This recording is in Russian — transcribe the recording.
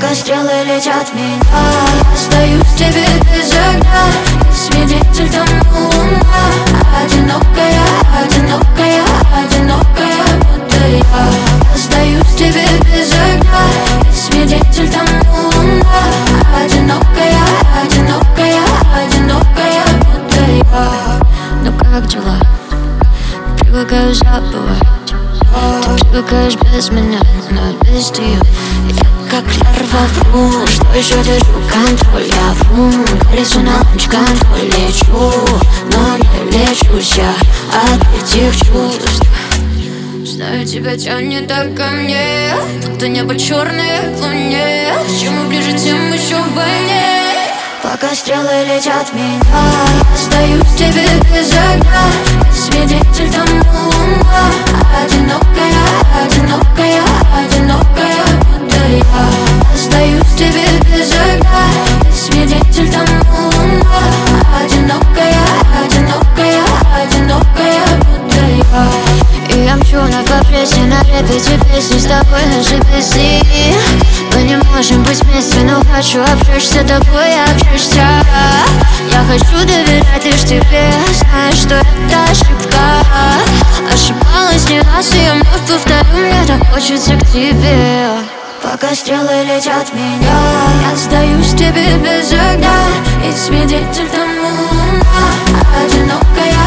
Пока стрелы летят в меня, я остаюсь тебе без огня. И свидетель тому луна. Одинокая, одинокая, одинокая, будто я. Остаюсь тебе без огня. И свидетель тому луна. Одинокая, одинокая, одинокая, будто я. Ну как дела? Привыкаю забывать. Ты привыкаешь без меня, но без тебя я как лярва вру. Что еще держу контроль? Я вру, колесо на луч, контроль. Лечу, но не лечусь я от этих чувств. Знаю, тебя тянет так ко мне, будто небо черное к луне. Чем мы ближе, тем еще больнее. Пока стрелы летят в меня, я остаюсь тебе без огня. И свидетель тому луна. Одинокая, одинокая, одинокая, будто я. Остаюсь тебе без огня. И свидетель тому луна. Одинокая, одинокая, одинокая, будто я. И я мчу на вопросе, на репете песни с тобой наши песни. Мы не можем быть вместе, но хочу обжечься тобой, обжечься. Я хочу доверять лишь тебе, знаешь, что это ошибка. Ошибалась не раз, и я вновь повторю, мне так хочется к тебе. Пока стрелы летят в меня, я остаюсь тебе без огня. И свидетель тому луна. Одинокая,